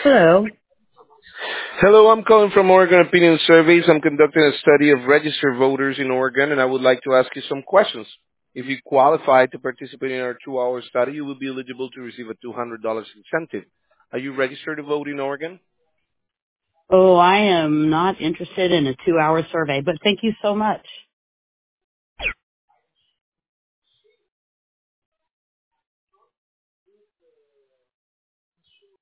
Hello. Hello, I'm calling from Oregon Opinion Surveys. I'm conducting a study of registered voters in Oregon, and I would like to ask you some questions. If you qualify to participate in our 2-hour study, you will be eligible to receive a $200 incentive. Are you registered to vote in Oregon? Oh, I am not interested in a 2-hour survey, but thank you so much.